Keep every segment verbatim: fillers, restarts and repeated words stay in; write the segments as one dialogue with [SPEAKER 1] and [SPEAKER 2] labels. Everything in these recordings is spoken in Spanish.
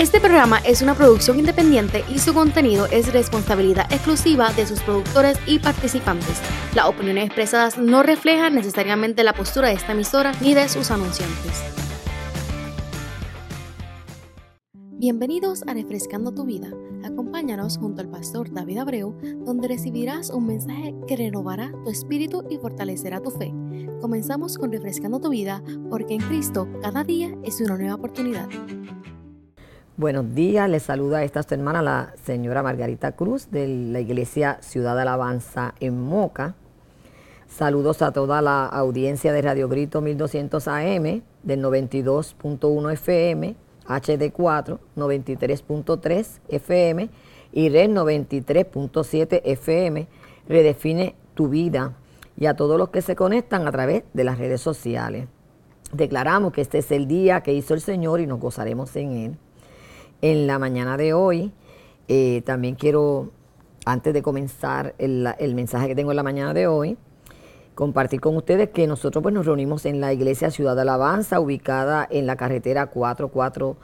[SPEAKER 1] Este programa es una producción independiente y su contenido es responsabilidad exclusiva de sus productores y participantes. Las opiniones expresadas no reflejan necesariamente la postura de esta emisora ni de sus anunciantes. Bienvenidos a Refrescando tu Vida. Acompáñanos junto al pastor David Abreu, donde recibirás un mensaje que renovará tu espíritu y fortalecerá tu fe. Comenzamos con Refrescando tu Vida, porque en Cristo cada día es una nueva oportunidad.
[SPEAKER 2] Buenos días, les saluda a esta su hermana, la señora Margarita Cruz, de la Iglesia Ciudad de Alabanza en Moca. Saludos a toda la audiencia de Radio Grito mil doscientos A M, del noventa y dos punto uno F M, H D cuatro, noventa y tres punto tres F M y Red noventa y tres punto siete F M, Redefine tu Vida, y a todos los que se conectan a través de las redes sociales. Declaramos que este es el día que hizo el Señor y nos gozaremos en Él. En la mañana de hoy, eh, también quiero, antes de comenzar el, el mensaje que tengo en la mañana de hoy, compartir con ustedes que nosotros pues, nos reunimos en la Iglesia Ciudad de Alabanza, ubicada en la carretera cuatro cuatro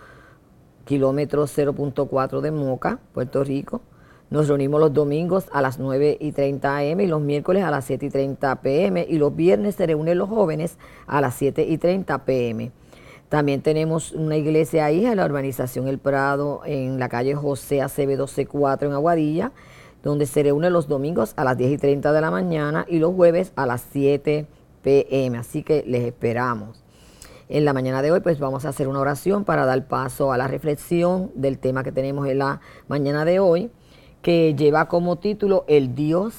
[SPEAKER 2] kilómetros cero punto cuatro de Moca, Puerto Rico. Nos reunimos los domingos a las nueve y treinta A M y los miércoles a las siete y treinta P M y los viernes se reúnen los jóvenes a las siete y treinta P M También tenemos una iglesia ahí en la urbanización El Prado, en la calle José Acevedo C cuatro en Aguadilla, donde se reúne los domingos a las diez y treinta de la mañana y los jueves a las siete P M Así que les esperamos. En la mañana de hoy pues vamos a hacer una oración para dar paso a la reflexión del tema que tenemos en la mañana de hoy, que lleva como título El Dios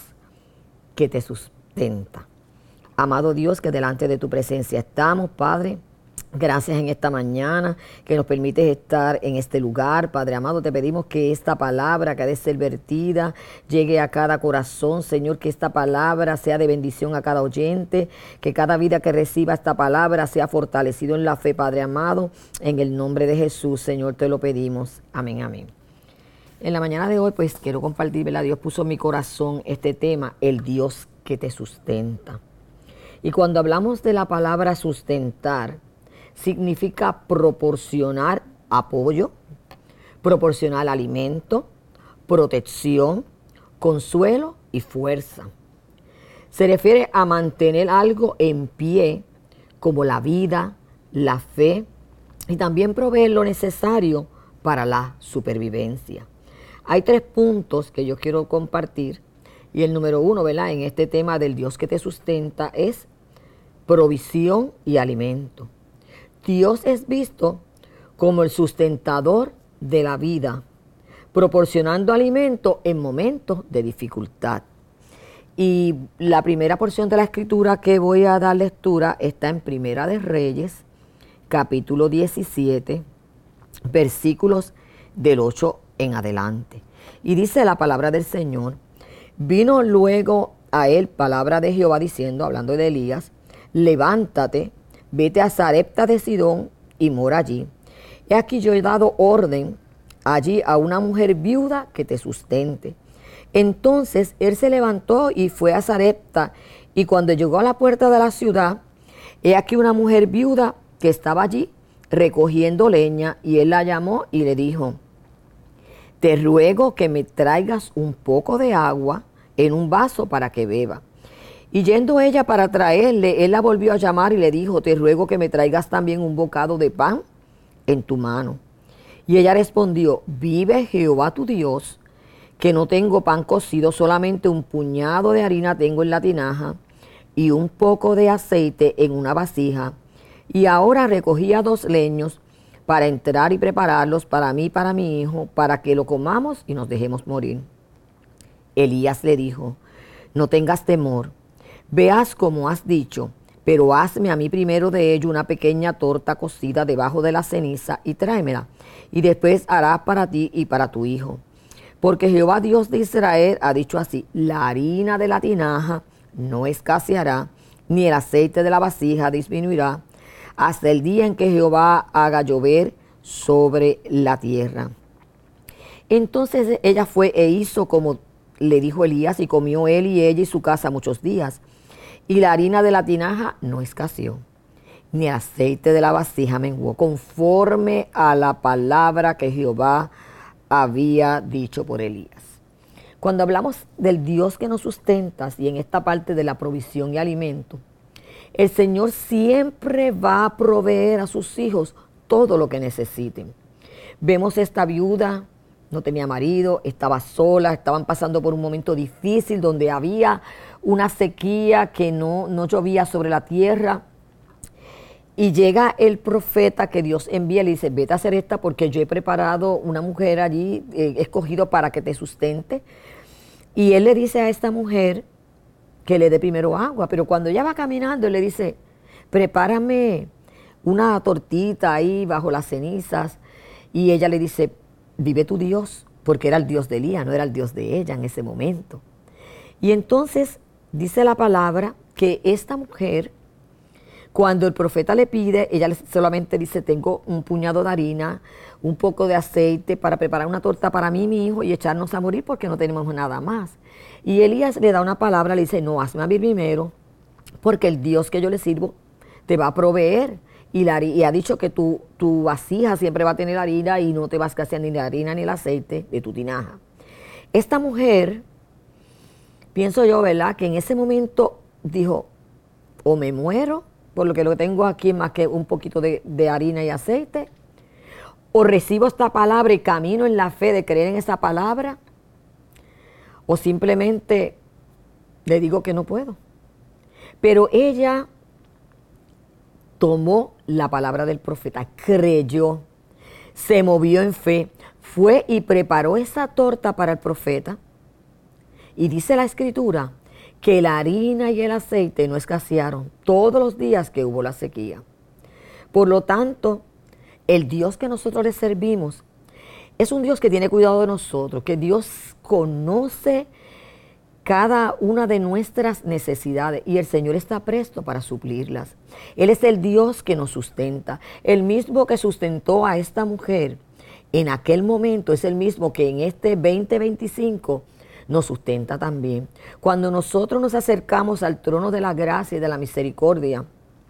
[SPEAKER 2] que te sustenta. Amado Dios, que delante de tu presencia estamos, Padre. Gracias en esta mañana que nos permites estar en este lugar. Padre amado, te pedimos que esta palabra que ha de ser vertida llegue a cada corazón, Señor, que esta palabra sea de bendición a cada oyente, que cada vida que reciba esta palabra sea fortalecido en la fe, Padre amado. En el nombre de Jesús, Señor, te lo pedimos. Amén, amén. En la mañana de hoy, pues quiero compartir, ¿verdad? Dios puso en mi corazón este tema, el Dios que te sustenta. Y cuando hablamos de la palabra sustentar, significa proporcionar apoyo, proporcionar alimento, protección, consuelo y fuerza. Se refiere a mantener algo en pie, como la vida, la fe, y también proveer lo necesario para la supervivencia. Hay tres puntos que yo quiero compartir, y el número uno, ¿verdad?, en este tema del Dios que te sustenta es provisión y alimento. Dios es visto como el sustentador de la vida, proporcionando alimento en momentos de dificultad. Y la primera porción de la escritura que voy a dar lectura está en Primera de Reyes, capítulo diecisiete, versículos del ocho en adelante. Y dice la palabra del Señor: vino luego a él palabra de Jehová diciendo, hablando de Elías, levántate, vete a Sarepta de Sidón y mora allí. He aquí yo he dado orden allí a una mujer viuda que te sustente. Entonces él se levantó y fue a Sarepta, y cuando llegó a la puerta de la ciudad, he aquí una mujer viuda que estaba allí recogiendo leña, y él la llamó y le dijo: te ruego que me traigas un poco de agua en un vaso para que beba. Y yendo ella para traerle, él la volvió a llamar y le dijo: te ruego que me traigas también un bocado de pan en tu mano. Y ella respondió: vive Jehová tu Dios, que no tengo pan cocido, solamente un puñado de harina tengo en la tinaja y un poco de aceite en una vasija. Y ahora recogía dos leños para entrar y prepararlos para mí y para mi hijo, para que lo comamos y nos dejemos morir. Elías le dijo: no tengas temor, veas como has dicho, pero hazme a mí primero de ello una pequeña torta cocida debajo de la ceniza y tráemela, y después harás para ti y para tu hijo. Porque Jehová Dios de Israel ha dicho así: la harina de la tinaja no escaseará, ni el aceite de la vasija disminuirá, hasta el día en que Jehová haga llover sobre la tierra. Entonces ella fue e hizo como le dijo Elías, y comió él y ella y su casa muchos días. Y la harina de la tinaja no escaseó. ni el aceite de la vasija menguó, conforme a la palabra que Jehová había dicho por Elías. Cuando hablamos del Dios que nos sustenta, y en esta parte de la provisión y alimento, el Señor siempre va a proveer a sus hijos todo lo que necesiten. Vemos esta viuda, no tenía marido, estaba sola, estaban pasando por un momento difícil donde había una sequía que no, no llovía sobre la tierra. Y llega el profeta que Dios envía y le dice, vete a hacer esta porque yo he preparado una mujer allí, eh, escogido para que te sustente. Y él le dice a esta mujer que le dé primero agua, pero cuando ella va caminando, él le dice, prepárame una tortita ahí bajo las cenizas. Y ella le dice, vive tu Dios, porque era el Dios de Elías, no era el Dios de ella en ese momento. Y entonces dice la palabra que esta mujer, cuando el profeta le pide, ella solamente dice, tengo un puñado de harina, un poco de aceite para preparar una torta para mí y mi hijo y echarnos a morir porque no tenemos nada más. Y Elías le da una palabra, le dice, no, hazme a mí primero, porque el Dios que yo le sirvo te va a proveer. Y, la, y ha dicho que tu, tu vasija siempre va a tener harina y no te va a escasear ni la harina ni el aceite de tu tinaja. Esta mujer, pienso yo, ¿verdad?, que en ese momento dijo, o me muero, por lo que lo que tengo aquí es más que un poquito de, de harina y aceite, o recibo esta palabra y camino en la fe de creer en esa palabra, o simplemente le digo que no puedo. Pero ella tomó la palabra del profeta, creyó, se movió en fe, fue y preparó esa torta para el profeta. Y dice la escritura que la harina y el aceite no escasearon todos los días que hubo la sequía. Por lo tanto, el Dios que nosotros le servimos es un Dios que tiene cuidado de nosotros, que Dios conoce cada una de nuestras necesidades y el Señor está presto para suplirlas. Él es el Dios que nos sustenta. El mismo que sustentó a esta mujer en aquel momento es el mismo que en este veinte veinticinco nos sustenta también. Cuando nosotros nos acercamos al trono de la gracia y de la misericordia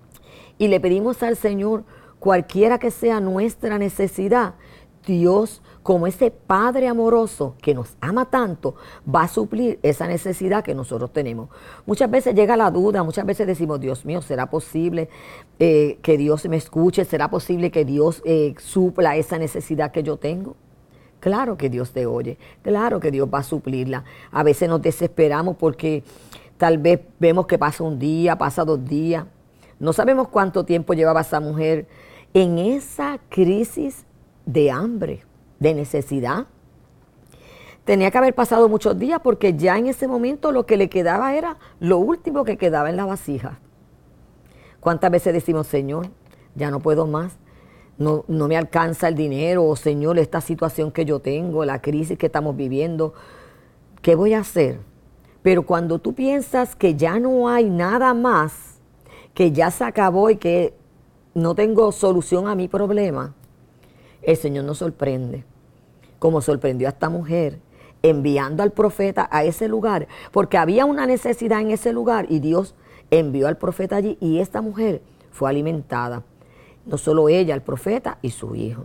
[SPEAKER 2] y le pedimos al Señor cualquiera que sea nuestra necesidad, Dios, como ese Padre amoroso que nos ama tanto, va a suplir esa necesidad que nosotros tenemos. Muchas veces llega la duda, muchas veces decimos, Dios mío, ¿será posible eh, que Dios me escuche? ¿Será posible que Dios eh, supla esa necesidad que yo tengo? Claro que Dios te oye, claro que Dios va a suplirla. A veces nos desesperamos porque tal vez vemos que pasa un día, pasa dos días. No sabemos cuánto tiempo llevaba esa mujer en esa crisis de hambre, de necesidad. Tenía que haber pasado muchos días porque ya en ese momento lo que le quedaba era lo último que quedaba en la vasija. ¿Cuántas veces decimos, Señor, ya no puedo más? No, no me alcanza el dinero, o Señor, esta situación que yo tengo, la crisis que estamos viviendo, ¿qué voy a hacer? Pero cuando tú piensas que ya no hay nada más, que ya se acabó y que no tengo solución a mi problema, el Señor nos sorprende, como sorprendió a esta mujer, enviando al profeta a ese lugar, porque había una necesidad en ese lugar y Dios envió al profeta allí y esta mujer fue alimentada. No solo ella, el profeta y su hijo.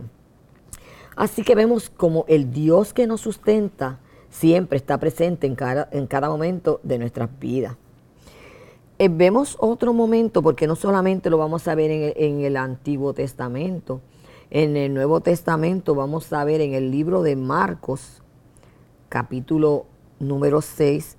[SPEAKER 2] Así que vemos como el Dios que nos sustenta siempre está presente en cada, en cada momento de nuestras vidas. Eh, vemos otro momento, porque no solamente lo vamos a ver en el, en el Antiguo Testamento, en el Nuevo Testamento vamos a ver en el libro de Marcos, capítulo número seis,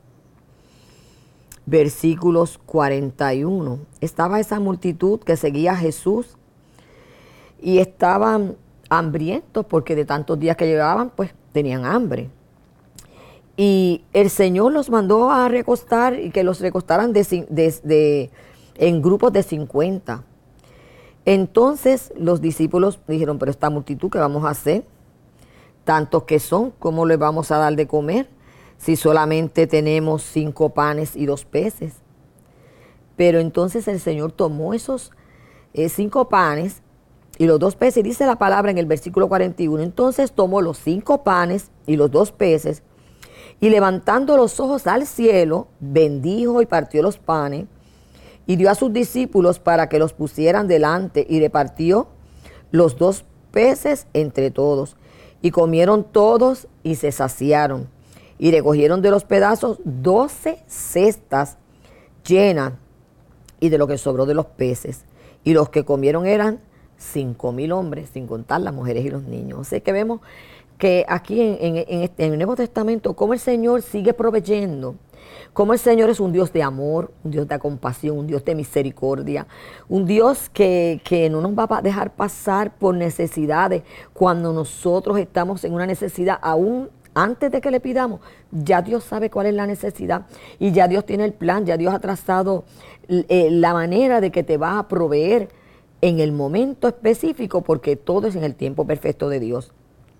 [SPEAKER 2] versículos cuarenta y uno. Estaba esa multitud que seguía a Jesús y estaban hambrientos porque de tantos días que llevaban, pues tenían hambre. Y el Señor los mandó a recostar y que los recostaran de, de, de, en grupos de cincuenta. Entonces los discípulos dijeron, pero esta multitud, ¿qué vamos a hacer? Tantos que son, ¿cómo les vamos a dar de comer? Si solamente tenemos cinco panes y dos peces. Pero entonces el Señor tomó esos eh, cinco panes y los dos peces, dice la palabra en el versículo cuarenta y uno, entonces tomó los cinco panes y los dos peces, y levantando los ojos al cielo, bendijo y partió los panes, y dio a sus discípulos para que los pusieran delante, y repartió los dos peces entre todos. Y comieron todos y se saciaron. Y recogieron de los pedazos doce cestas llenas, y de lo que sobró de los peces. Y los que comieron eran cinco mil hombres, sin contar las mujeres y los niños. Así que vemos que aquí en, en, en, este, en el Nuevo Testamento, cómo el Señor sigue proveyendo, cómo el Señor es un Dios de amor, un Dios de compasión, un Dios de misericordia, un Dios que, que no nos va a dejar pasar por necesidades cuando nosotros estamos en una necesidad. Aún antes de que le pidamos, ya Dios sabe cuál es la necesidad y ya Dios tiene el plan, ya Dios ha trazado eh, la manera de que te va a proveer en el momento específico, porque todo es en el tiempo perfecto de Dios.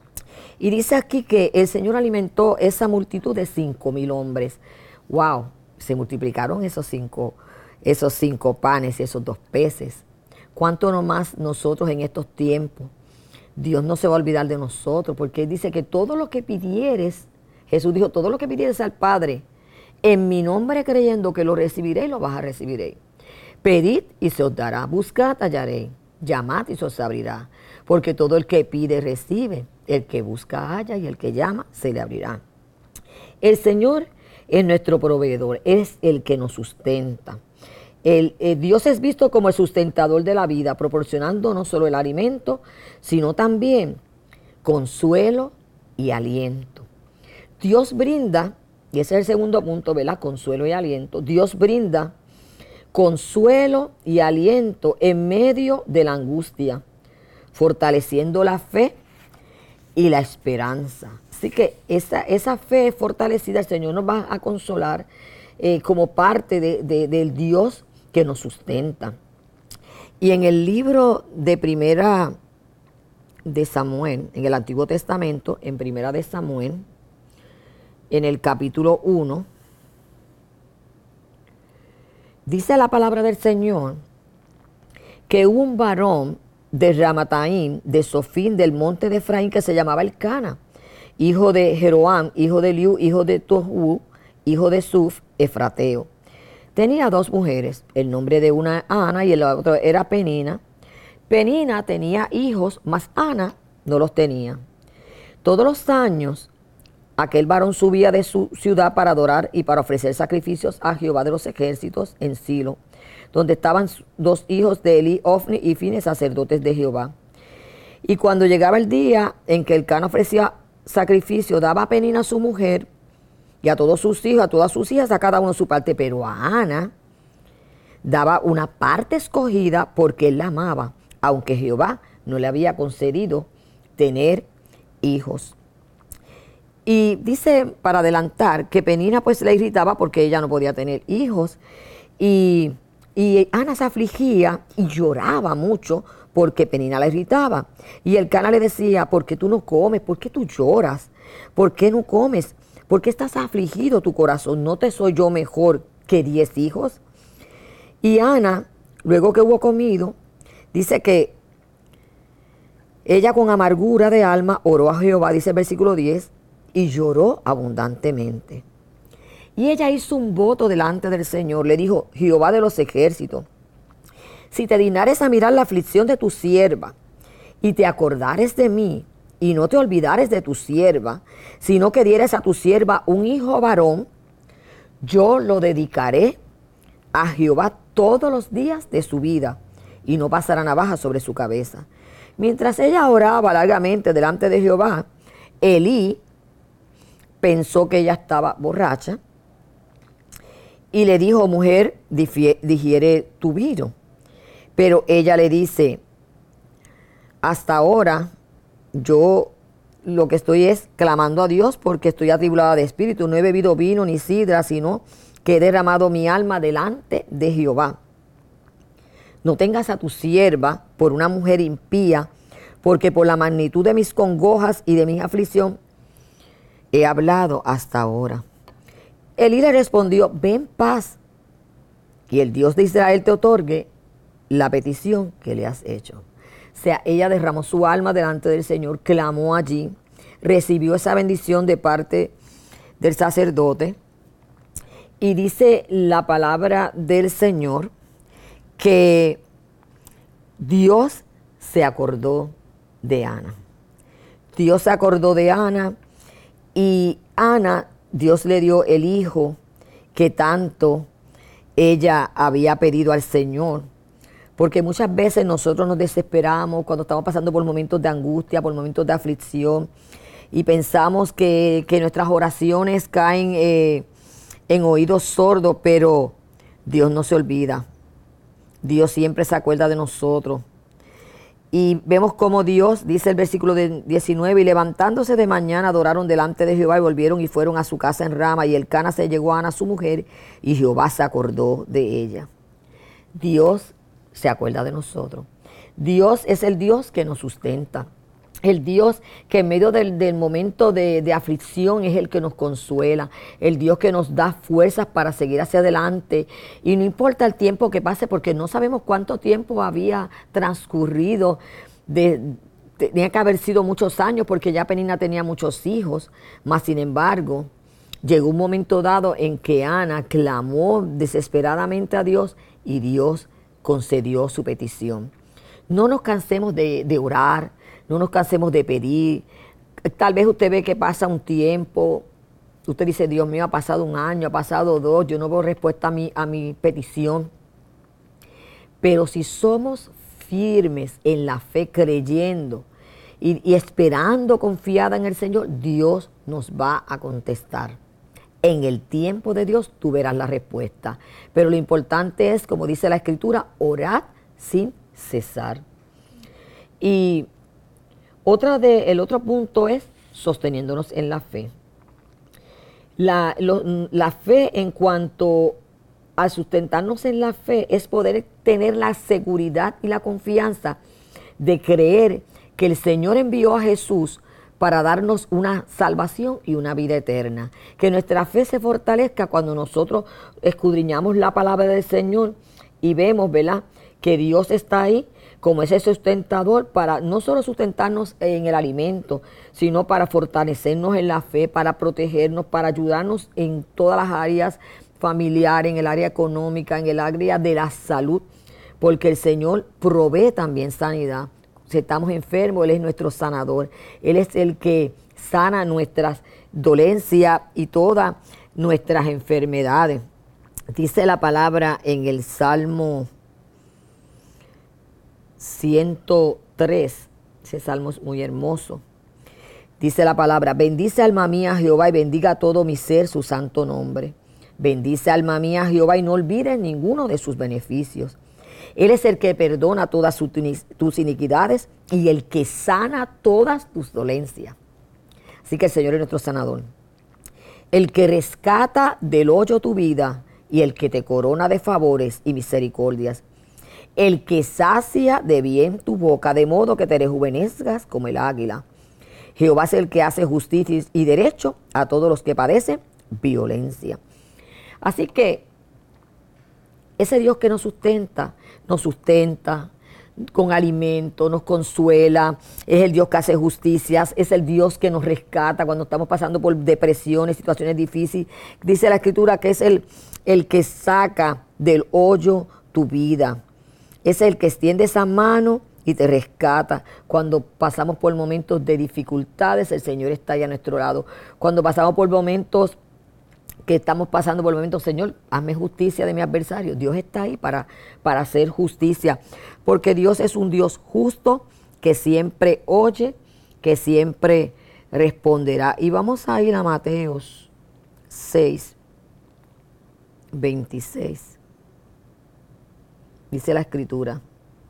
[SPEAKER 2] Y dice aquí que el Señor alimentó esa multitud de cinco mil hombres. ¡Wow! Se multiplicaron esos cinco, esos cinco panes y esos dos peces. ¿Cuánto nomás nosotros en estos tiempos? Dios no se va a olvidar de nosotros, porque Él dice que todo lo que pidieres, Jesús dijo, todo lo que pidieres al Padre, en mi nombre creyendo que lo recibiréis, lo vas a recibir. Pedid y se os dará, buscad, hallaréis, llamad y se os abrirá, porque todo el que pide recibe, el que busca halla y el que llama se le abrirá. El Señor es nuestro proveedor, es el que nos sustenta. El, el Dios es visto como el sustentador de la vida, proporcionando no solo el alimento, sino también consuelo y aliento. Dios brinda, y ese es el segundo punto, ¿verdad? Consuelo y aliento. Dios brinda consuelo y aliento en medio de la angustia, fortaleciendo la fe y la esperanza. Así que esa, esa fe fortalecida, el Señor nos va a consolar eh, como parte de, de, del Dios que nos sustenta. Y en el libro de Primera de Samuel, en el Antiguo Testamento, en Primera de Samuel, en el capítulo uno, dice la palabra del Señor que hubo un varón de Ramataim, de Sofín, del monte de Efraín, que se llamaba Elcana, hijo de Jeroam, hijo de Eliú, hijo de Tohu, hijo de Suf, efrateo. Tenía dos mujeres, el nombre de una Ana y el otro era Penina. Penina tenía hijos, mas Ana no los tenía. Todos los años aquel varón subía de su ciudad para adorar y para ofrecer sacrificios a Jehová de los ejércitos en Silo, donde estaban dos hijos de Eli, Ofni y Fines, sacerdotes de Jehová. Y cuando llegaba el día en que Elcana ofrecía sacrificio, daba a Penina a su mujer y a todos sus hijos, a todas sus hijas, a cada uno su parte, pero a Ana daba una parte escogida porque él la amaba, aunque Jehová no le había concedido tener hijos. Y dice, para adelantar, que Penina pues le irritaba porque ella no podía tener hijos. Y, y Ana se afligía y lloraba mucho porque Penina la irritaba. Y Elcana le decía, ¿por qué tú no comes? ¿Por qué tú lloras? ¿Por qué no comes? ¿Por qué estás afligido tu corazón? ¿No te soy yo mejor que diez hijos? Y Ana, luego que hubo comido, dice que ella con amargura de alma oró a Jehová, dice el versículo diez, y lloró abundantemente. Y ella hizo un voto delante del Señor. Le dijo, Jehová de los ejércitos, si te dignares a mirar la aflicción de tu sierva, y te acordares de mí, y no te olvidares de tu sierva, sino que dieres a tu sierva un hijo varón, yo lo dedicaré a Jehová todos los días de su vida, y no pasará navaja sobre su cabeza. Mientras ella oraba largamente delante de Jehová, Elí pensó que ella estaba borracha y le dijo, mujer, digiere tu vino. Pero ella le dice, hasta ahora yo lo que estoy es clamando a Dios porque estoy atribulada de espíritu, no he bebido vino ni sidra, sino que he derramado mi alma delante de Jehová. No tengas a tu sierva por una mujer impía, porque por la magnitud de mis congojas y de mi aflicción he hablado hasta ahora. Elí le respondió, ve en paz, y el Dios de Israel te otorgue la petición que le has hecho. O sea, ella derramó su alma delante del Señor, clamó allí, recibió esa bendición de parte del sacerdote, y dice la palabra del Señor que Dios se acordó de Ana. Dios se acordó de Ana y Ana, Dios le dio el hijo que tanto ella había pedido al Señor. Porque muchas veces nosotros nos desesperamos cuando estamos pasando por momentos de angustia, por momentos de aflicción, y pensamos que, que nuestras oraciones caen eh, en oídos sordos, pero Dios no se olvida. Dios siempre se acuerda de nosotros. Y vemos cómo Dios, dice el versículo diecinueve, y levantándose de mañana adoraron delante de Jehová y volvieron y fueron a su casa en Rama, y Elcana se llegó a Ana su mujer, y Jehová se acordó de ella. Dios se acuerda de nosotros. Dios es el Dios que nos sustenta. El Dios que en medio del, del momento de, de aflicción es el que nos consuela. El Dios que nos da fuerzas para seguir hacia adelante. Y no importa el tiempo que pase, porque no sabemos cuánto tiempo había transcurrido. De, tenía que haber sido muchos años, porque ya Penina tenía muchos hijos. Mas, sin embargo, llegó un momento dado en que Ana clamó desesperadamente a Dios y Dios concedió su petición. No nos cansemos de, de orar, no nos cansemos de pedir. Tal vez usted ve que pasa un tiempo, usted dice, Dios mío, ha pasado un año, ha pasado dos, yo no veo respuesta a mi, a mi petición. Pero si somos firmes en la fe, creyendo y, y esperando confiada en el Señor, Dios nos va a contestar. En el tiempo de Dios tú verás la respuesta. Pero lo importante es, como dice la Escritura, orad sin cesar. Y otra de, el otro punto es sosteniéndonos en la fe. La, lo, la fe, en cuanto a sustentarnos en la fe, es poder tener la seguridad y la confianza de creer que el Señor envió a Jesús para darnos una salvación y una vida eterna. Que nuestra fe se fortalezca cuando nosotros escudriñamos la palabra del Señor y vemos, ¿verdad?, que Dios está ahí como ese sustentador para no solo sustentarnos en el alimento, sino para fortalecernos en la fe, para protegernos, para ayudarnos en todas las áreas familiares, en el área económica, en el área de la salud, porque el Señor provee también sanidad. Si estamos enfermos, Él es nuestro sanador. Él es el que sana nuestras dolencias y todas nuestras enfermedades. Dice la palabra en el Salmo ciento tres, ese salmo es muy hermoso. Dice la palabra, bendice alma mía a Jehová y bendiga a todo mi ser su santo nombre. Bendice alma mía a Jehová y no olvides ninguno de sus beneficios. Él es el que perdona todas tus iniquidades y el que sana todas tus dolencias. Así que el Señor es nuestro sanador. El que rescata del hoyo tu vida y el que te corona de favores y misericordias. El que sacia de bien tu boca, de modo que te rejuvenezcas como el águila. Jehová es el que hace justicia y derecho a todos los que padecen violencia. Así que ese Dios que nos sustenta, nos sustenta con alimento, nos consuela, es el Dios que hace justicias, es el Dios que nos rescata cuando estamos pasando por depresiones, situaciones difíciles. Dice la Escritura que es el, el que saca del hoyo tu vida. Es el que extiende esa mano y te rescata. Cuando pasamos por momentos de dificultades, el Señor está ahí a nuestro lado. Cuando pasamos por momentos que estamos pasando por momentos, Señor, hazme justicia de mi adversario. Dios está ahí para, para hacer justicia, porque Dios es un Dios justo que siempre oye, que siempre responderá. Y vamos a ir a Mateos seis, veintiséis. Dice la Escritura.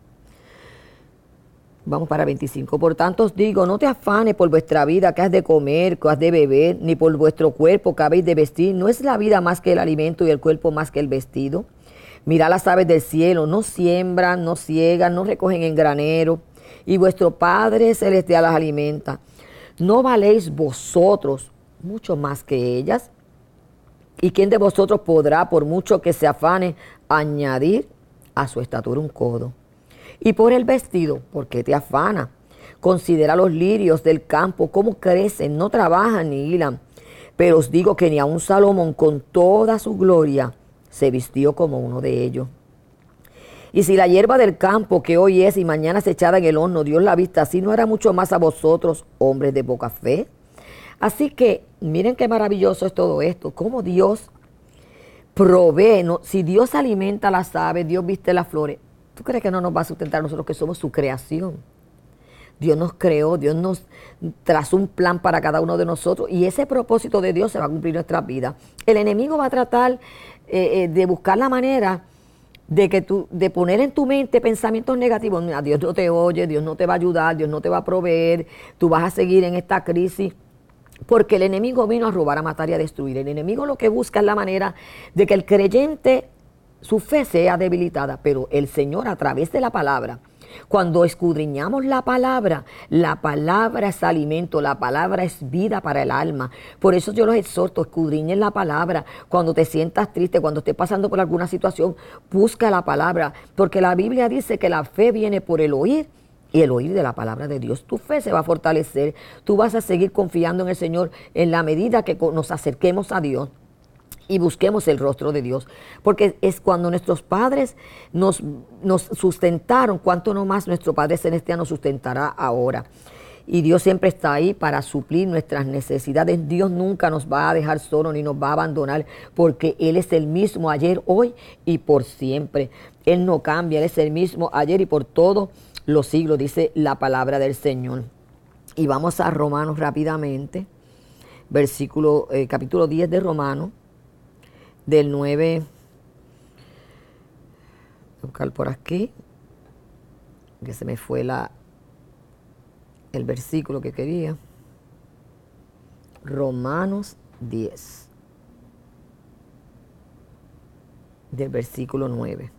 [SPEAKER 2] Vamos para veinticinco. Por tanto os digo, no te afanes por vuestra vida, que has de comer, que has de beber, ni por vuestro cuerpo, que habéis de vestir. ¿No es la vida más que el alimento y el cuerpo más que el vestido? Mirad las aves del cielo, no siembran, no ciegan, no recogen en granero, y vuestro Padre celestial las alimenta. ¿No valéis vosotros mucho más que ellas? ¿Y quién de vosotros podrá, por mucho que se afane, añadir a su estatura un codo? Y por el vestido, ¿por qué te afana? Considera los lirios del campo, cómo crecen, no trabajan ni hilan. Pero os digo que ni aun Salomón con toda su gloria se vistió como uno de ellos. Y si la hierba del campo que hoy es y mañana se echada en el horno, Dios la vista así, ¿no hará mucho más a vosotros, hombres de poca fe? Así que miren qué maravilloso es todo esto, cómo Dios provee, ¿no? Si Dios alimenta las aves, Dios viste las flores, ¿tú crees que no nos va a sustentar a nosotros que somos su creación? Dios nos creó, Dios nos trazó un plan para cada uno de nosotros y ese propósito de Dios se va a cumplir en nuestras vidas. El enemigo va a tratar eh, eh, de buscar la manera de que tú, de poner en tu mente pensamientos negativos. Mira, Dios no te oye, Dios no te va a ayudar, Dios no te va a proveer, tú vas a seguir en esta crisis. Porque el enemigo vino a robar, a matar y a destruir. El enemigo lo que busca es la manera de que el creyente, su fe sea debilitada, pero el Señor a través de la palabra, cuando escudriñamos la palabra, la palabra es alimento, la palabra es vida para el alma. Por eso yo los exhorto, escudriñen la palabra. Cuando te sientas triste, cuando estés pasando por alguna situación, busca la palabra, porque la Biblia dice que la fe viene por el oír y el oír de la palabra de Dios. Tu fe se va a fortalecer, tú vas a seguir confiando en el Señor en la medida que nos acerquemos a Dios y busquemos el rostro de Dios, porque es cuando nuestros padres nos, nos sustentaron, cuánto no más nuestro Padre Celestial nos sustentará ahora. Y Dios siempre está ahí para suplir nuestras necesidades. Dios nunca nos va a dejar solo ni nos va a abandonar, porque Él es el mismo ayer, hoy y por siempre. Él no cambia, Él es el mismo ayer y por todos los siglos, dice la palabra del Señor. Y vamos a Romanos rápidamente, versículo, eh, capítulo diez de Romanos, del nueve, voy a buscar por aquí, que se me fue la, el versículo que quería. Romanos diez, del versículo nueve.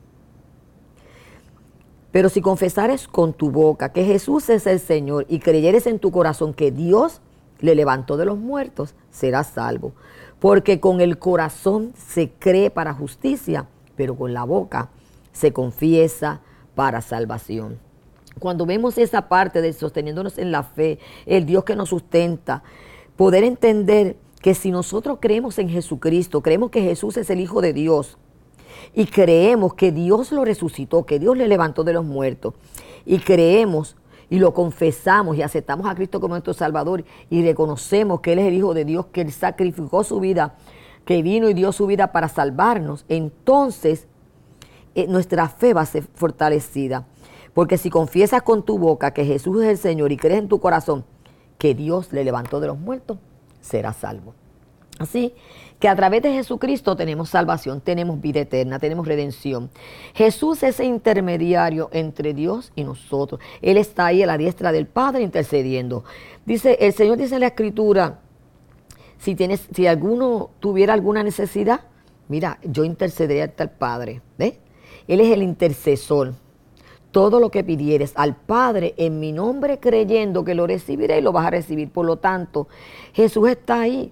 [SPEAKER 2] Pero si confesares con tu boca que Jesús es el Señor y creyeres en tu corazón que Dios le levantó de los muertos, serás salvo. Porque con el corazón se cree para justicia, pero con la boca se confiesa para salvación. Cuando vemos esa parte de sosteniéndonos en la fe, el Dios que nos sustenta, poder entender que si nosotros creemos en Jesucristo, creemos que Jesús es el Hijo de Dios, y creemos que Dios lo resucitó, que Dios le levantó de los muertos, y creemos y lo confesamos y aceptamos a Cristo como nuestro Salvador y reconocemos que Él es el Hijo de Dios, que Él sacrificó su vida, que vino y dio su vida para salvarnos, entonces eh, nuestra fe va a ser fortalecida. Porque si confiesas con tu boca que Jesús es el Señor y crees en tu corazón que Dios le levantó de los muertos, serás salvo. Así que a través de Jesucristo tenemos salvación, tenemos vida eterna, tenemos redención. Jesús es el intermediario entre Dios y nosotros. Él está ahí a la diestra del Padre intercediendo. Dice, el Señor dice en la Escritura, si, tienes, si alguno tuviera alguna necesidad, mira, yo intercederé hasta el Padre. ¿Ves? Él es el intercesor. Todo lo que pidieres al Padre en mi nombre creyendo que lo recibiré y lo vas a recibir. Por lo tanto, Jesús está ahí.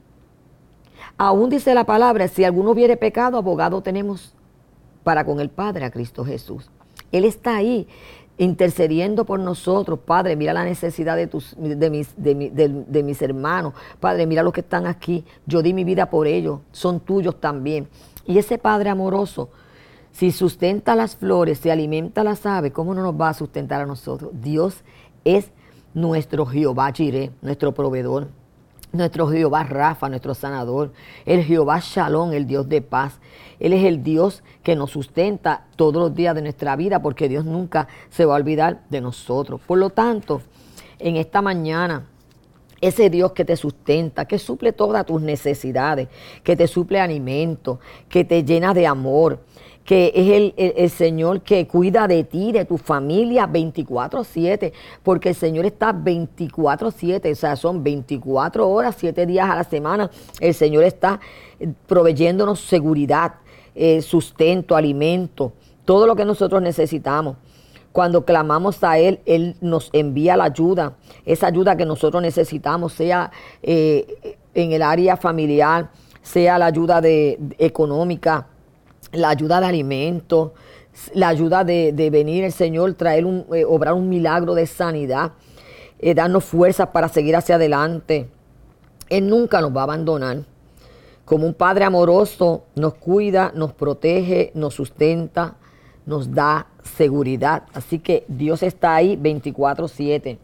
[SPEAKER 2] Aún dice la palabra, si alguno hubiere pecado, abogado tenemos para con el Padre, a Cristo Jesús. Él está ahí intercediendo por nosotros. Padre, mira la necesidad de, tus, de, mis, de, mi, de, de mis hermanos. Padre, mira los que están aquí. Yo di mi vida por ellos. Son tuyos también. Y ese Padre amoroso, si sustenta las flores, si alimenta las aves, ¿cómo no nos va a sustentar a nosotros? Dios es nuestro Jehová Jireh, nuestro proveedor. Nuestro Jehová Rafa, nuestro sanador, el Jehová Shalom, el Dios de paz. Él es el Dios que nos sustenta todos los días de nuestra vida, porque Dios nunca se va a olvidar de nosotros. Por lo tanto, en esta mañana, ese Dios que te sustenta, que suple todas tus necesidades, que te suple alimento, que te llena de amor, que es el, el, el Señor que cuida de ti, de tu familia veinticuatro siete, porque el Señor está veinticuatro siete, o sea, son veinticuatro horas, siete días a la semana. El Señor está proveyéndonos seguridad, eh, sustento, alimento, todo lo que nosotros necesitamos. Cuando clamamos a Él, Él nos envía la ayuda, esa ayuda que nosotros necesitamos, sea eh, en el área familiar, sea la ayuda de, de, económica, la ayuda de alimentos, la ayuda de, de venir el Señor, traer un, eh, obrar un milagro de sanidad, eh, darnos fuerzas para seguir hacia adelante. Él nunca nos va a abandonar. Como un Padre amoroso nos cuida, nos protege, nos sustenta, nos da seguridad. Así que Dios está ahí veinticuatro siete.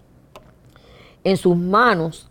[SPEAKER 2] En sus manos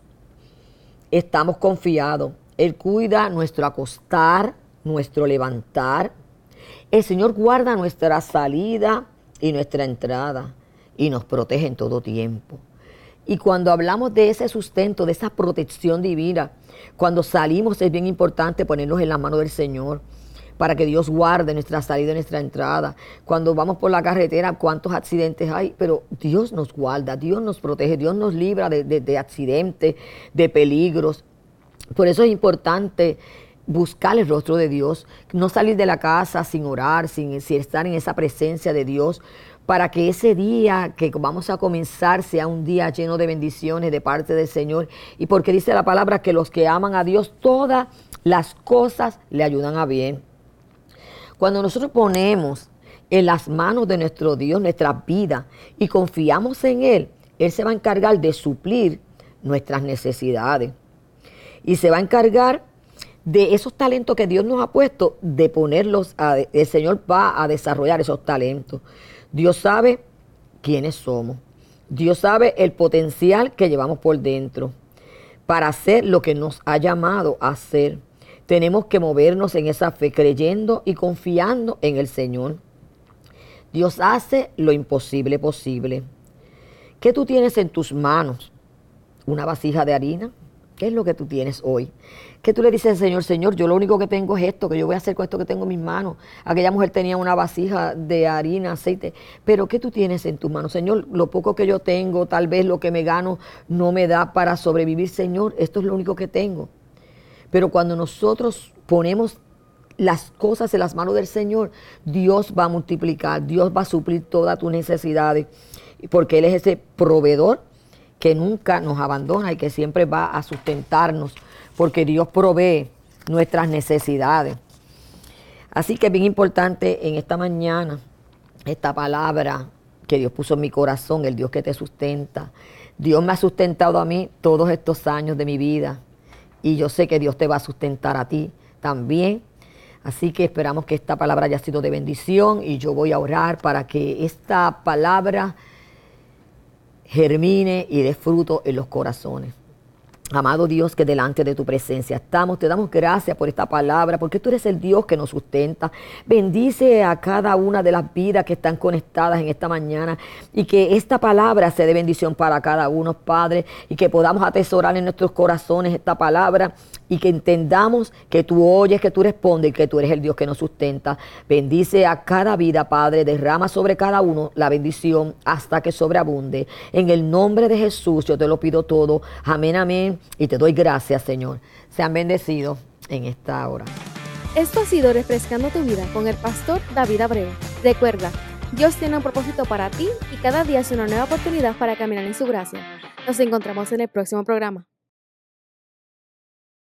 [SPEAKER 2] estamos confiados. Él cuida nuestro acostar, nuestro levantar. El Señor guarda nuestra salida y nuestra entrada y nos protege en todo tiempo. Y cuando hablamos de ese sustento, de esa protección divina, cuando salimos es bien importante ponernos en las manos del Señor para que Dios guarde nuestra salida y nuestra entrada. Cuando vamos por la carretera, cuántos accidentes hay, pero Dios nos guarda, Dios nos protege, Dios nos libra de, de, de accidentes, de peligros. Por eso es importante buscar el rostro de Dios, no salir de la casa sin orar, sin, sin estar en esa presencia de Dios, para que ese día que vamos a comenzar sea un día lleno de bendiciones de parte del Señor. Y porque dice la palabra que los que aman a Dios, todas las cosas le ayudan a bien. Cuando nosotros ponemos en las manos de nuestro Dios nuestra vida y confiamos en Él, Él se va a encargar de suplir nuestras necesidades. Y se va a encargar de esos talentos que Dios nos ha puesto, de ponerlos, a, el Señor va a desarrollar esos talentos. Dios sabe quiénes somos. Dios sabe el potencial que llevamos por dentro para hacer lo que nos ha llamado a hacer. Tenemos que movernos en esa fe, creyendo y confiando en el Señor. Dios hace lo imposible posible. ¿Qué tú tienes en tus manos? ¿Una vasija de harina? ¿Qué es lo que tú tienes hoy? ¿Qué tú le dices al Señor? Señor, yo lo único que tengo es esto, que yo voy a hacer con esto que tengo en mis manos. Aquella mujer tenía una vasija de harina, aceite. Pero ¿qué tú tienes en tus manos? Señor, lo poco que yo tengo, tal vez lo que me gano, no me da para sobrevivir. Señor, esto es lo único que tengo. Pero cuando nosotros ponemos las cosas en las manos del Señor, Dios va a multiplicar, Dios va a suplir todas tus necesidades. Porque Él es ese proveedor que nunca nos abandona y que siempre va a sustentarnos, porque Dios provee nuestras necesidades. Así que es bien importante en esta mañana, esta palabra que Dios puso en mi corazón, el Dios que te sustenta. Dios me ha sustentado a mí todos estos años de mi vida y yo sé que Dios te va a sustentar a ti también. Así que esperamos que esta palabra haya sido de bendición y yo voy a orar para que esta palabra germine y dé fruto en los corazones. Amado Dios, que delante de tu presencia estamos, te damos gracias por esta palabra, porque tú eres el Dios que nos sustenta. Bendice a cada una de las vidas que están conectadas en esta mañana y que esta palabra sea de bendición para cada uno, Padre, y que podamos atesorar en nuestros corazones esta palabra y que entendamos que tú oyes, que tú respondes y que tú eres el Dios que nos sustenta. Bendice a cada vida, Padre, derrama sobre cada uno la bendición hasta que sobreabunde. En el nombre de Jesús yo te lo pido todo. Amén, amén. Y te doy gracias, Señor. Sean bendecidos en esta hora.
[SPEAKER 1] Esto ha sido Refrescando tu Vida con el pastor David Abreu. Recuerda, Dios tiene un propósito para ti y cada día es una nueva oportunidad para caminar en su gracia. Nos encontramos en el próximo programa.